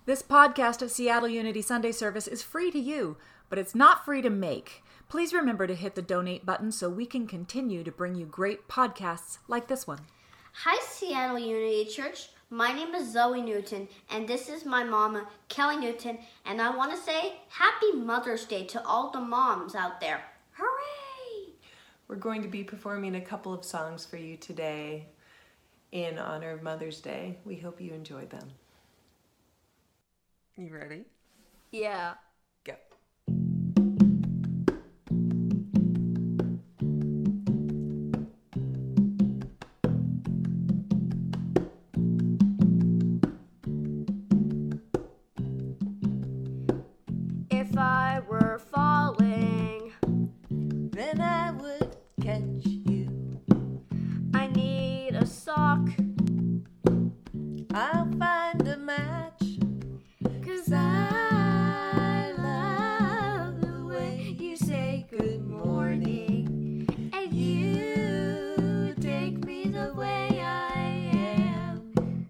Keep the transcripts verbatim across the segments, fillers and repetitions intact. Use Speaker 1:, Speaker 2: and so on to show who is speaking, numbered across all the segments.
Speaker 1: This podcast of Seattle Unity Sunday Service is free to you, but it's not free to make. Please remember to hit the donate button so we can continue to bring you great podcasts like this one.
Speaker 2: Hi, Seattle Unity Church. My name is Zoe Newton, and this is my mama, Kelly Newton, and I want to say Happy Mother's Day to all the moms out there. Hooray!
Speaker 3: We're going to be performing a couple of songs for you today in honor of Mother's Day. We hope you enjoy them. You ready?
Speaker 2: Yeah.
Speaker 3: Go.
Speaker 2: If I were falling,
Speaker 3: then I would catch you.
Speaker 2: I need a sock.
Speaker 3: I'll find a match.
Speaker 2: 'Cause I love the way you say good morning, and you take me the way I am.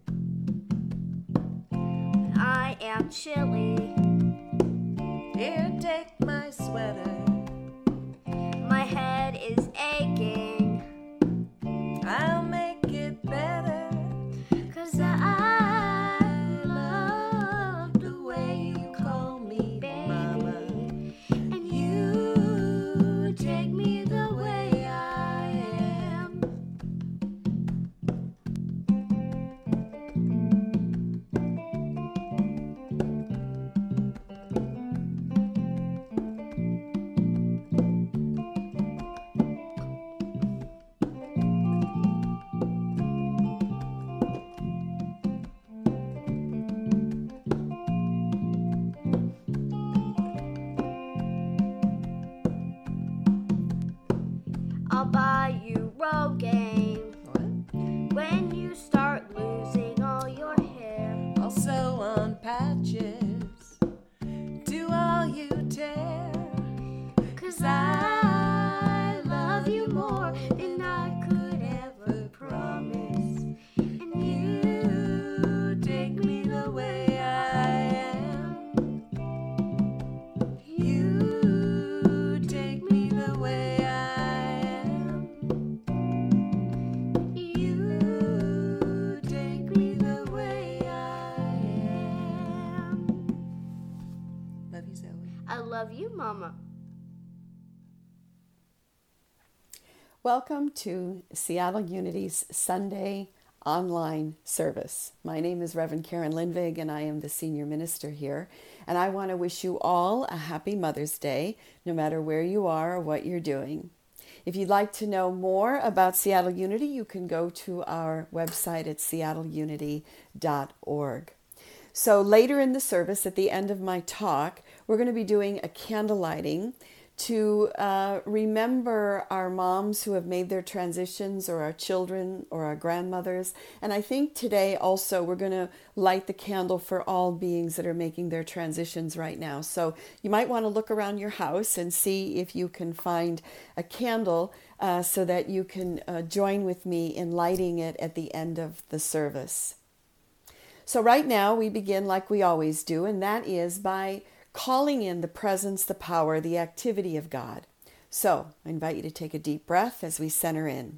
Speaker 2: I am chilly.
Speaker 3: Here, take my sweater.
Speaker 2: My head is aching.
Speaker 3: I'll make it better.
Speaker 2: 'Cause I
Speaker 3: love the way you call me Mama.
Speaker 2: and you take me the way I am. I'll buy you Rogaine when you start losing all your hair.
Speaker 3: I'll sew on patches. Do all you dare.
Speaker 2: 'Cause I love you more than I could ever promise. And you take me the way I am. You take me the way I am. You take me the way I am.
Speaker 3: Love you, Zoe.
Speaker 2: I love you, Mama.
Speaker 4: Welcome to Seattle Unity's Sunday online service. My name is Reverend Karen Lindvig, and I am the senior minister here. And I want to wish you all a happy Mother's Day, no matter where you are or what you're doing. If you'd like to know more about Seattle Unity, you can go to our website at seattle unity dot org. So later in the service, at the end of my talk, we're going to be doing a candle lighting to uh, remember our moms who have made their transitions, or our children, or our grandmothers. And I think today also we're going to light the candle for all beings that are making their transitions right now. So you might want to look around your house and see if you can find a candle uh, so that you can uh, join with me in lighting it at the end of the service. So right now we begin like we always do, and that is by calling in the presence, the power, the activity of God. So I invite you to take a deep breath as we center in.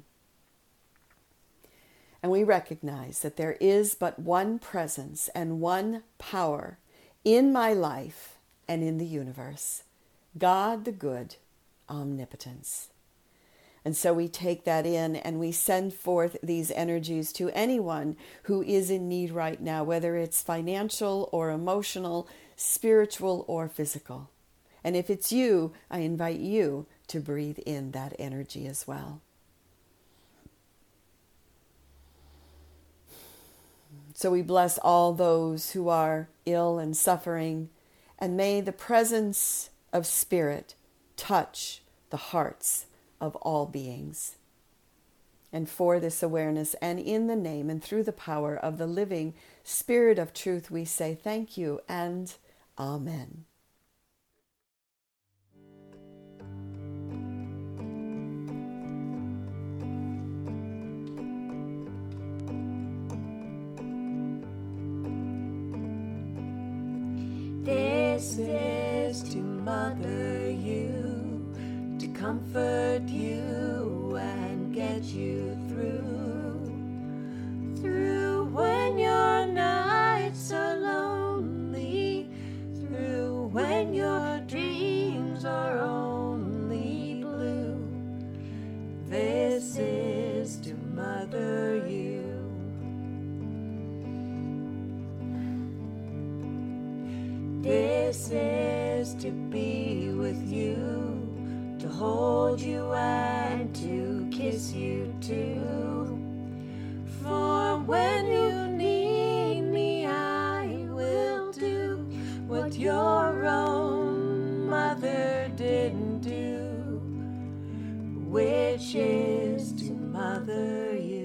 Speaker 4: And we recognize that there is but one presence and one power in my life and in the universe. God the good, omnipotence. And so we take that in and we send forth these energies to anyone who is in need right now, whether it's financial or emotional, spiritual or physical. And if it's you, I invite you to breathe in that energy as well. So we bless all those who are ill and suffering, and may the presence of Spirit touch the hearts of all beings. And for this awareness, and in the name and through the power of the living Spirit of truth, we say thank you and Amen.
Speaker 3: This is to mother you, to comfort you and get you through, through when your nights are lonely, through when your dreams are only blue. This is to mother you. This is to be with you, to hold you and to kiss you too. For when you need me, I will do what your own mother didn't do, which is to mother you.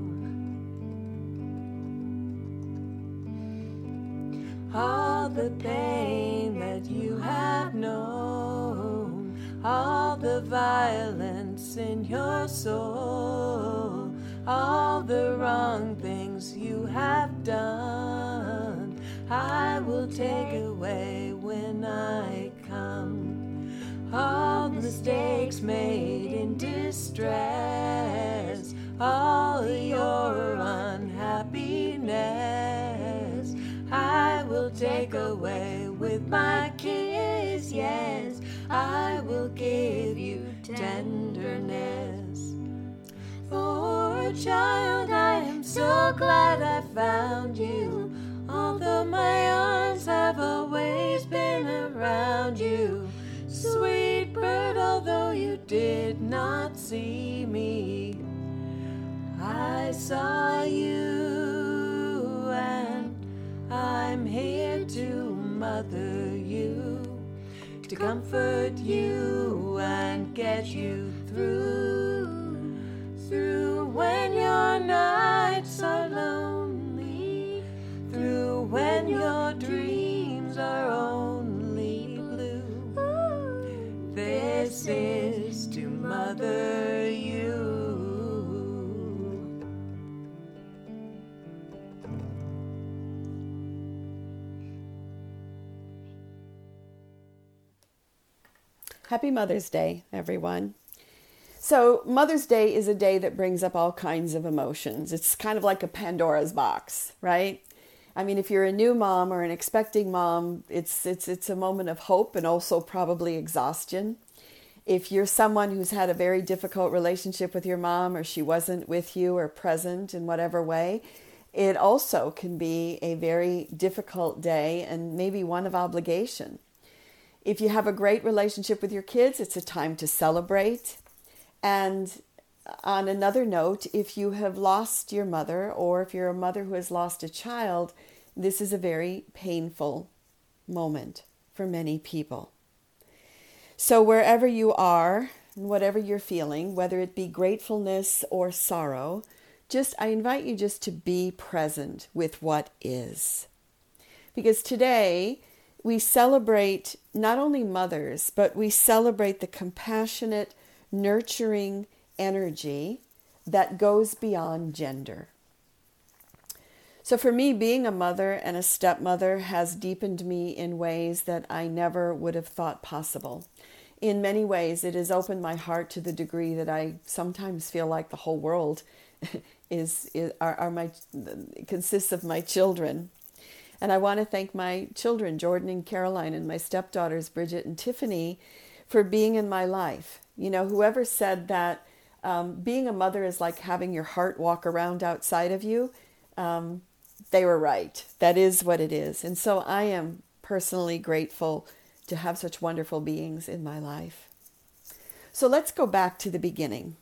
Speaker 3: All the pain that you have known, all the violence in your soul, all the wrong things you have done, I will take away when I come. All the mistakes made in distress, all your unhappiness, I will take away with my kiss, yes, I will give you tenderness. Oh, child, I am so glad I found you, although my arms have always been around you. Sweet bird, although you did not see me, I saw you, and I'm here to mother you, to comfort you and get you through, through when your nights are lonely, through when your dreams are only blue. This is to mother you.
Speaker 4: Happy Mother's Day, everyone. So Mother's Day is a day that brings up all kinds of emotions. It's kind of like a Pandora's box, right? I mean, if you're a new mom or an expecting mom, it's it's it's a moment of hope and also probably exhaustion. If you're someone who's had a very difficult relationship with your mom, or she wasn't with you or present in whatever way, it also can be a very difficult day and maybe one of obligation. If you have a great relationship with your kids, it's a time to celebrate. And on another note, if you have lost your mother, or if you're a mother who has lost a child, this is a very painful moment for many people. So wherever you are, and whatever you're feeling, whether it be gratefulness or sorrow, just I invite you just to be present with what is. Because today, we celebrate not only mothers, but we celebrate the compassionate, nurturing energy that goes beyond gender. So for me, being a mother and a stepmother has deepened me in ways that I never would have thought possible. In many ways, it has opened my heart to the degree that I sometimes feel like the whole world is, is are, are my consists of my children. And I want to thank my children, Jordan and Caroline, and my stepdaughters, Bridget and Tiffany, for being in my life. You know, whoever said that um, being a mother is like having your heart walk around outside of you, um, they were right. That is what it is. And so I am personally grateful to have such wonderful beings in my life. So let's go back to the beginning.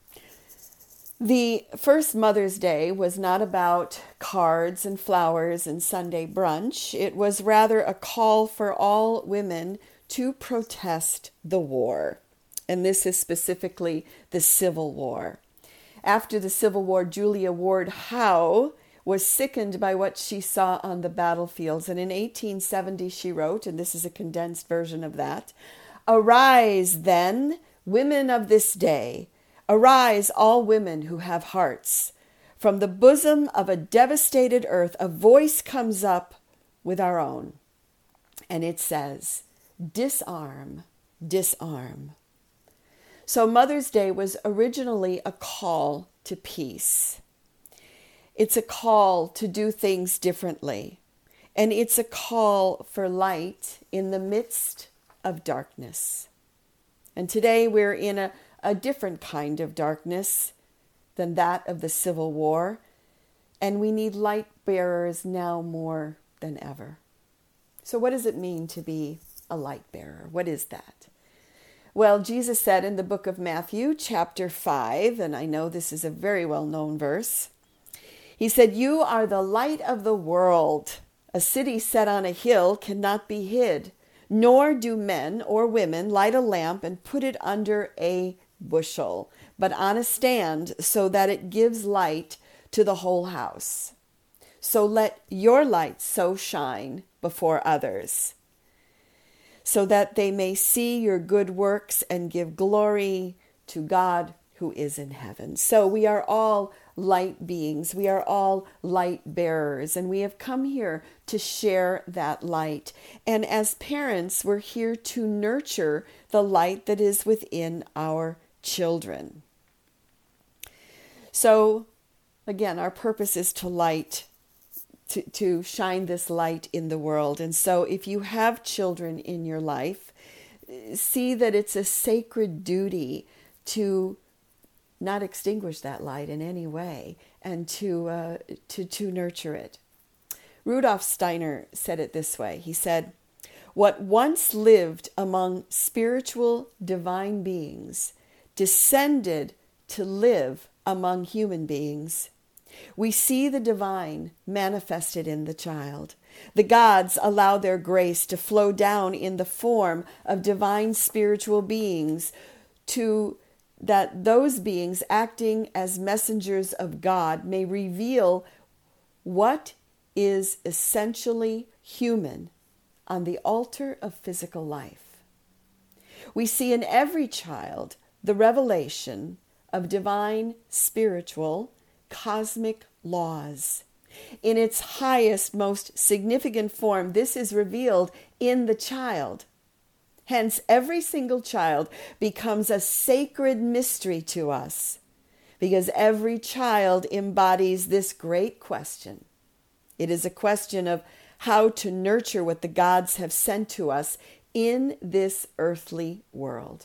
Speaker 4: The first Mother's Day was not about cards and flowers and Sunday brunch. It was rather a call for all women to protest the war. And this is specifically the Civil War. After the Civil War, Julia Ward Howe was sickened by what she saw on the battlefields. And in eighteen seventy, she wrote, and this is a condensed version of that, "Arise then, women of this day. Arise, all women who have hearts. From the bosom of a devastated earth, a voice comes up with our own. And it says, disarm, disarm. So Mother's Day was originally a call to peace. It's a call to do things differently. And it's a call for light in the midst of darkness. And today we're in a, a different kind of darkness than that of the Civil War. And we need light bearers now more than ever. So what does it mean to be a light bearer? What is that? Well, Jesus said in the book of Matthew, chapter five, and I know this is a very well-known verse, he said, "You are the light of the world. A city set on a hill cannot be hid, nor do men or women light a lamp and put it under a bushel, but on a stand so that it gives light to the whole house. So let your light so shine before others, so that they may see your good works and give glory to God who is in heaven." So we are all light beings. We are all light bearers, and we have come here to share that light. And as parents, we're here to nurture the light that is within our children. So again, our purpose is to light To, to shine this light in the world. And so if you have children in your life, see that it's a sacred duty to not extinguish that light in any way and to, uh, to, to nurture it. Rudolf Steiner said it this way. He said, "What once lived among spiritual divine beings descended to live among human beings. We see the divine manifested in the child. The gods allow their grace to flow down in the form of divine spiritual beings, to that those beings acting as messengers of God may reveal what is essentially human on the altar of physical life. We see in every child the revelation of divine spiritual cosmic laws. In its highest, most significant form, this is revealed in the child. Hence, every single child becomes a sacred mystery to us, because every child embodies this great question. It is a question of how to nurture what the gods have sent to us in this earthly world.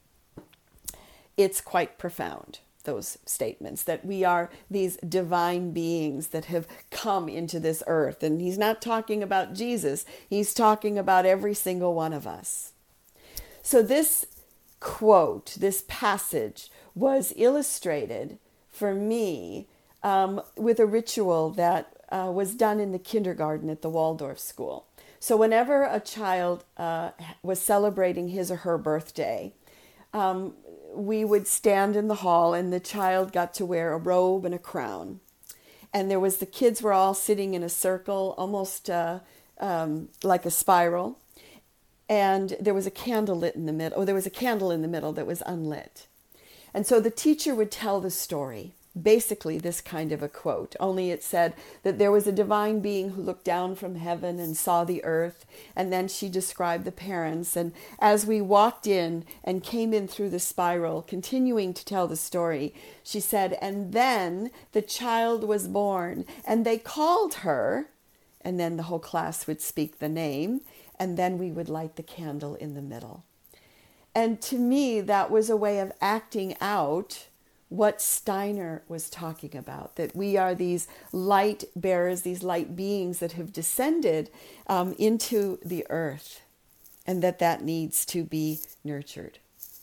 Speaker 4: It's quite profound, those statements, that we are these divine beings that have come into this earth. And he's not talking about Jesus. He's talking about every single one of us. So this quote, this passage, was illustrated for me um, with a ritual that uh, was done in the kindergarten at the Waldorf School. So whenever a child uh, was celebrating his or her birthday, um, we would stand in the hall, and the child got to wear a robe and a crown. And there was, the kids were all sitting in a circle, almost uh, um, like a spiral. And there was a candle lit in the middle, or there was a candle in the middle that was unlit. And so the teacher would tell the story, basically this kind of a quote, only it said that there was a divine being who looked down from heaven and saw the earth, and then she described the parents. And as we walked in and came in through the spiral, continuing to tell the story, she said, "And then the child was born, and they called her," and then the whole class would speak the name, and then we would light the candle in the middle. And to me, that was a way of acting out what Steiner was talking about, that we are these light bearers, these light beings that have descended um, into the earth, and that that needs to be nurtured.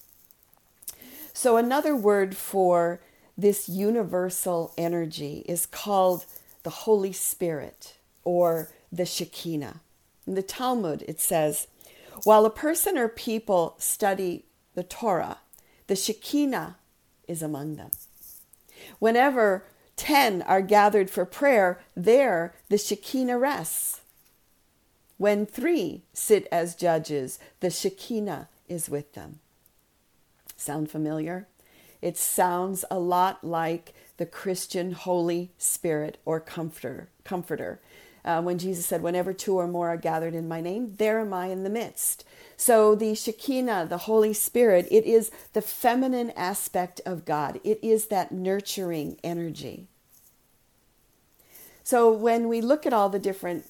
Speaker 4: So another word for this universal energy is called the Holy Spirit, or the Shekinah. In the Talmud, it says, "While a person or people study the Torah, the Shekinah is among them. Whenever ten are gathered for prayer, there the Shekinah rests. When three sit as judges, the Shekinah is with them." Sound familiar? It sounds a lot like the Christian Holy Spirit or Comforter, Comforter Uh, when Jesus said, whenever two or more are gathered in my name, there am I in the midst. So the Shekinah, the Holy Spirit, it is the feminine aspect of God. It is that nurturing energy. So when we look at all the different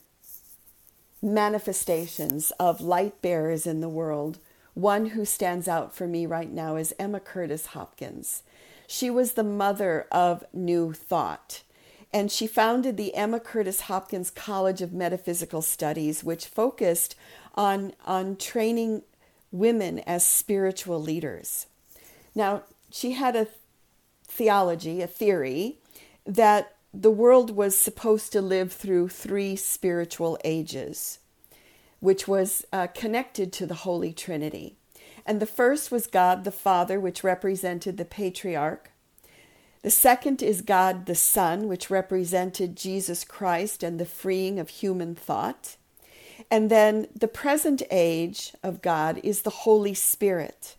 Speaker 4: manifestations of light bearers in the world, one who stands out for me right now is Emma Curtis Hopkins. She was the mother of New Thought, and she founded the Emma Curtis Hopkins College of Metaphysical Studies, which focused on, on training women as spiritual leaders. Now, she had a theology, a theory, that the world was supposed to live through three spiritual ages, which was uh, connected to the Holy Trinity. And the first was God the Father, which represented the patriarch. The second is God the Son, which represented Jesus Christ and the freeing of human thought. And then the present age of God is the Holy Spirit,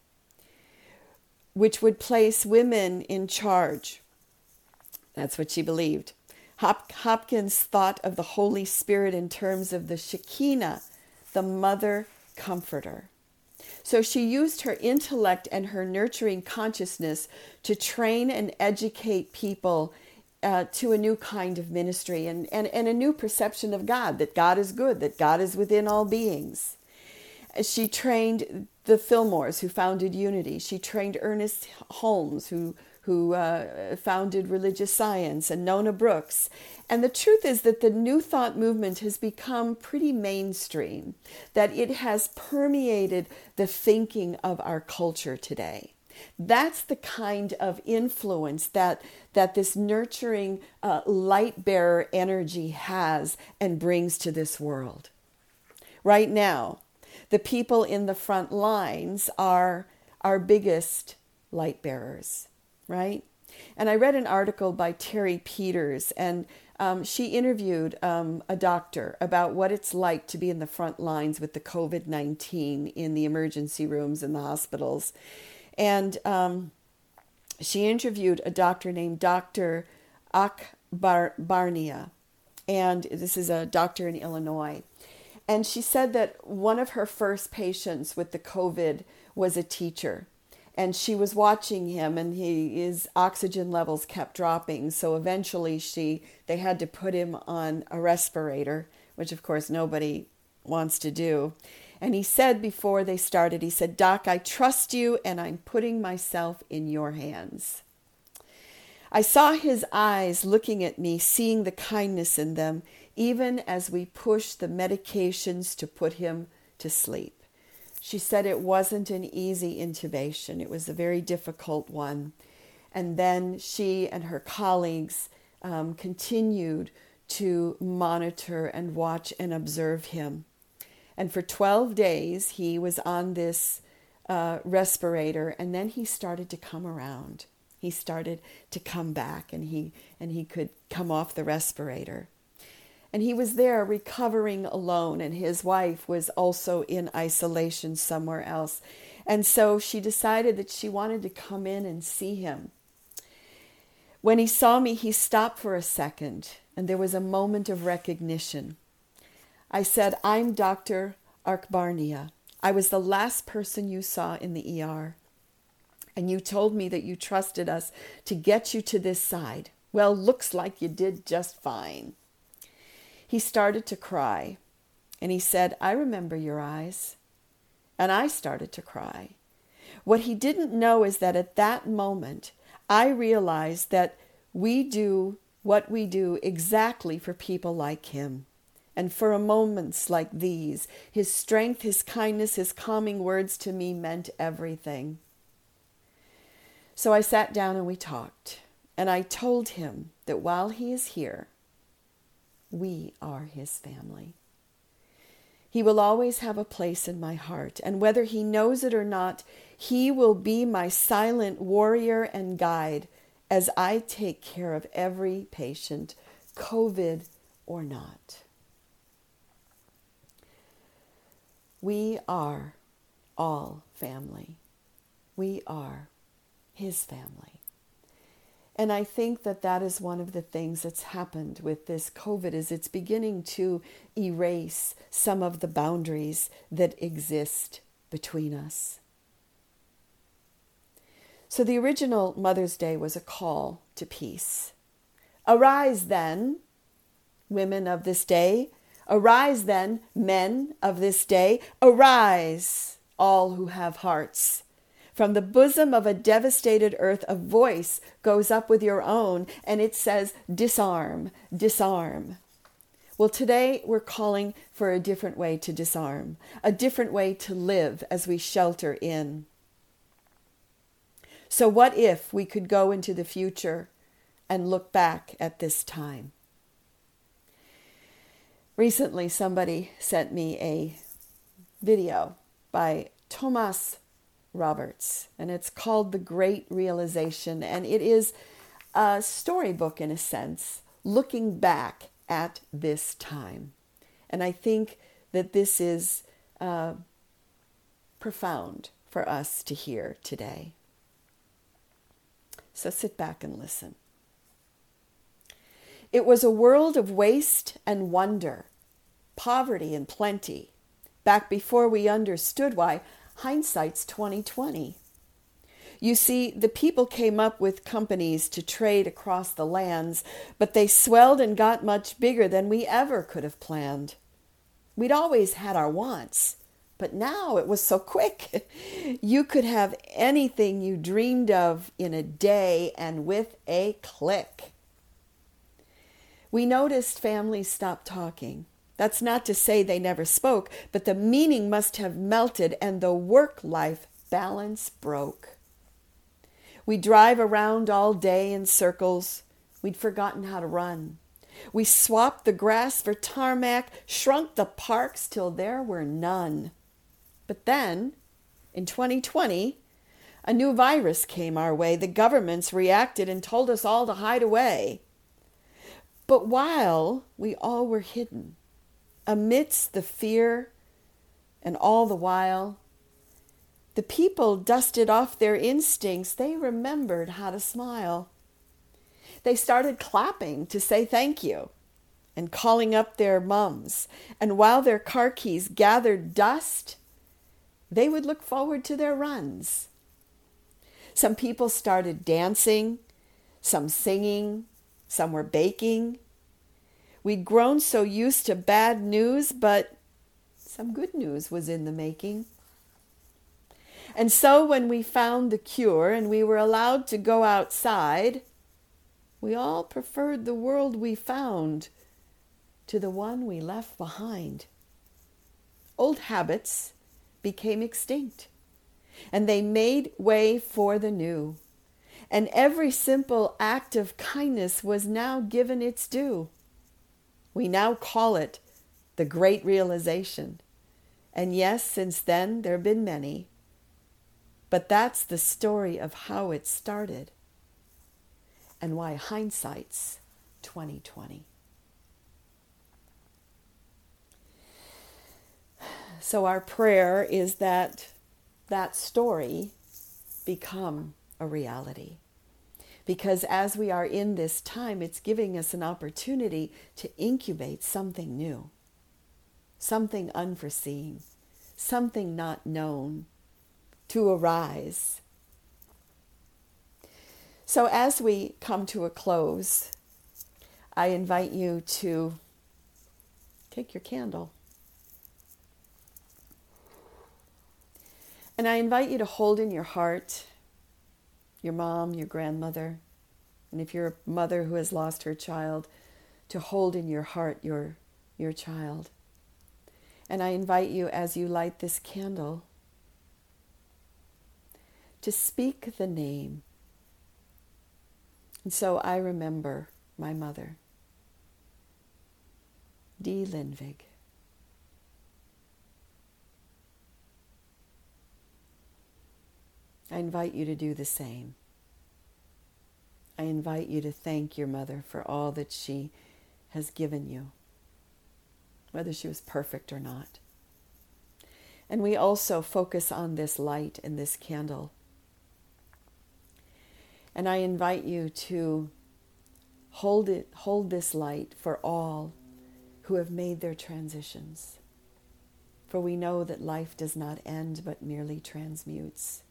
Speaker 4: which would place women in charge. That's what she believed. Hop- Hopkins thought of the Holy Spirit in terms of the Shekinah, the mother comforter. So she used her intellect and her nurturing consciousness to train and educate people uh, to a new kind of ministry and, and, and a new perception of God, that God is good, that God is within all beings. She trained the Fillmores, who founded Unity. She trained Ernest Holmes, who who uh, founded Religious Science, and Nona Brooks. And the truth is that the New Thought movement has become pretty mainstream, that it has permeated the thinking of our culture today. That's the kind of influence that, that this nurturing uh, light bearer energy has and brings to this world. Right now, the people in the front lines are our biggest light bearers. Right? And I read an article by Terry Peters, and um, she interviewed um, a doctor about what it's like to be in the front lines with the covid nineteen in the emergency rooms in the hospitals. And um, she interviewed a doctor named Doctor Akbarnia, and this is a doctor in Illinois. And she said that one of her first patients with the COVID was a teacher. And she was watching him, and he, his oxygen levels kept dropping. So eventually she they had to put him on a respirator, which of course nobody wants to do. And he said before they started, he said, "Doc, I trust you, and I'm putting myself in your hands." I saw his eyes looking at me, seeing the kindness in them, even as we pushed the medications to put him to sleep. She said it wasn't an easy intubation. It was a very difficult one. And then she and her colleagues um, continued to monitor and watch and observe him. And for twelve days, he was on this uh, respirator, and then he started to come around. He started to come back, and he and he could come off the respirator. And he was there recovering alone, and his wife was also in isolation somewhere else. And so she decided that she wanted to come in and see him. When he saw me, he stopped for a second, and there was a moment of recognition. I said, "I'm Doctor Akbarnia. I was the last person you saw in the E R. And you told me that you trusted us to get you to this side. Well, looks like you did just fine." He started to cry, and he said, "I remember your eyes." And I started to cry. What he didn't know is that at that moment, I realized that we do what we do exactly for people like him. And for moments like these, his strength, his kindness, his calming words to me meant everything. So I sat down and we talked, and I told him that while he is here, we are his family. He will always have a place in my heart, and whether he knows it or not, he will be my silent warrior and guide as I take care of every patient, COVID or not. We are all family. We are his family. And I think that that is one of the things that's happened with this COVID, is it's beginning to erase some of the boundaries that exist between us. So the original Mother's Day was a call to peace. Arise then, women of this day. Arise then, men of this day. Arise, all who have hearts. From the bosom of a devastated earth, a voice goes up with your own, and it says, disarm, disarm. Well, today we're calling for a different way to disarm, a different way to live as we shelter in. So what if we could go into the future and look back at this time? Recently, somebody sent me a video by Thomas Roberts, and it's called The Great Realization, and it is a storybook in a sense, looking back at this time. And I think that this is uh, profound for us to hear today. So sit back and listen. It was a world of waste and wonder, poverty and plenty, back before we understood why hindsight's twenty twenty. You see, the people came up with companies to trade across the lands, but they swelled and got much bigger than we ever could have planned. We'd always had our wants, but now it was so quick. You could have anything you dreamed of in a day and with a click. We noticed families stopped talking. That's not to say they never spoke, but the meaning must have melted and the work-life balance broke. We drive around all day in circles. We'd forgotten how to run. We swapped the grass for tarmac, shrunk the parks till there were none. But then, in twenty twenty, a new virus came our way. The governments reacted and told us all to hide away. But while we all were hidden, amidst the fear and all the while, the people dusted off their instincts. They remembered how to smile. They started clapping to say thank you and calling up their mums. And while their car keys gathered dust, they would look forward to their runs. Some people started dancing, some singing, some were baking. We'd grown so used to bad news, but some good news was in the making. And so when we found the cure and we were allowed to go outside, we all preferred the world we found to the one we left behind. Old habits became extinct, and they made way for the new. And every simple act of kindness was now given its due. We now call it the Great Realization. And yes, since then there have been many. But that's the story of how it started and why hindsight's twenty twenty. So our prayer is that that story become a reality. Because as we are in this time, it's giving us an opportunity to incubate something new, something unforeseen, something not known, to arise. So as we come to a close, I invite you to take your candle. And I invite you to hold in your heart your mom, your grandmother, and if you're a mother who has lost her child, to hold in your heart your, your child. And I invite you, as you light this candle, to speak the name. And so I remember my mother, Dee Lindvig. I invite you to do the same. I invite you to thank your mother for all that she has given you, whether she was perfect or not. And we also focus on this light and this candle. And I invite you to hold it, hold this light for all who have made their transitions. For we know that life does not end but merely transmutes.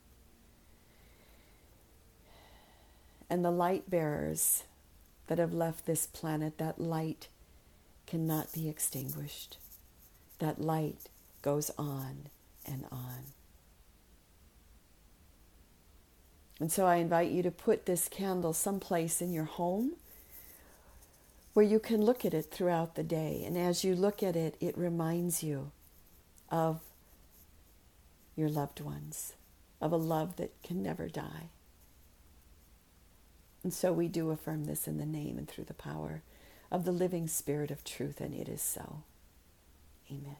Speaker 4: And the light bearers that have left this planet, that light cannot be extinguished. That light goes on and on. And so I invite you to put this candle someplace in your home where you can look at it throughout the day. And as you look at it, it reminds you of your loved ones, of a love that can never die. And so we do affirm this in the name and through the power of the living Spirit of truth, and it is so. Amen.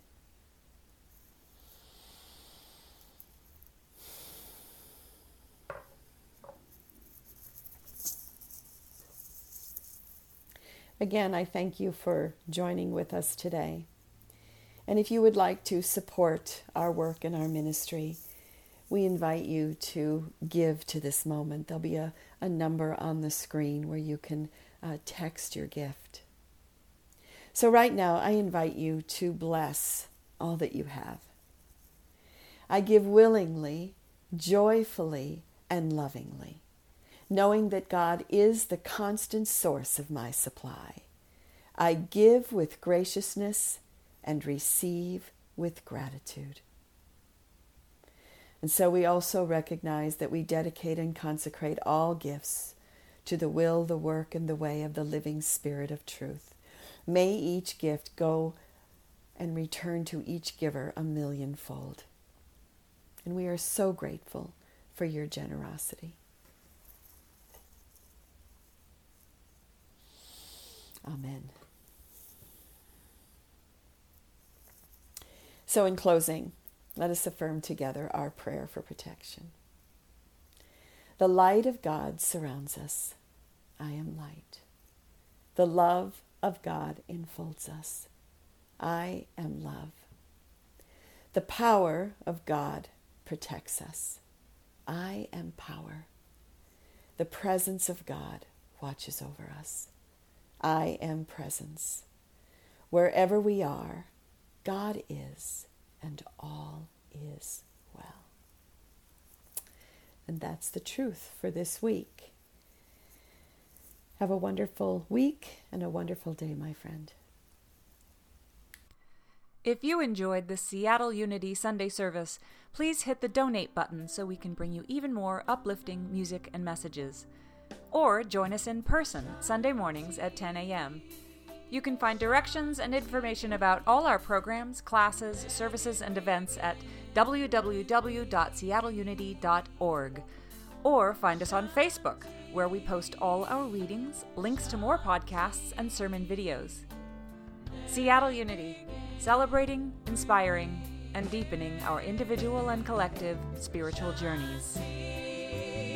Speaker 4: Again, I thank you for joining with us today. And if you would like to support our work and our ministry, we invite you to give to this moment. There'll be a, a number on the screen where you can uh, text your gift. So right now, I invite you to bless all that you have. I give willingly, joyfully, and lovingly, knowing that God is the constant source of my supply. I give with graciousness and receive with gratitude. And so we also recognize that we dedicate and consecrate all gifts to the will, the work, and the way of the living Spirit of truth. May each gift go and return to each giver a millionfold. And we are so grateful for your generosity. Amen. So in closing, let us affirm together our prayer for protection. The light of God surrounds us. I am light. The love of God enfolds us. I am love. The power of God protects us. I am power. The presence of God watches over us. I am presence. Wherever we are, God is, and all is well. And that's the truth for this week. Have a wonderful week and a wonderful day, my friend.
Speaker 1: If you enjoyed the Seattle Unity Sunday service, please hit the donate button so we can bring you even more uplifting music and messages. Or join us in person Sunday mornings at ten a.m. You can find directions and information about all our programs, classes, services, and events at w w w dot seattle unity dot org. Or find us on Facebook, where we post all our readings, links to more podcasts, and sermon videos. Seattle Unity, celebrating, inspiring, and deepening our individual and collective spiritual journeys.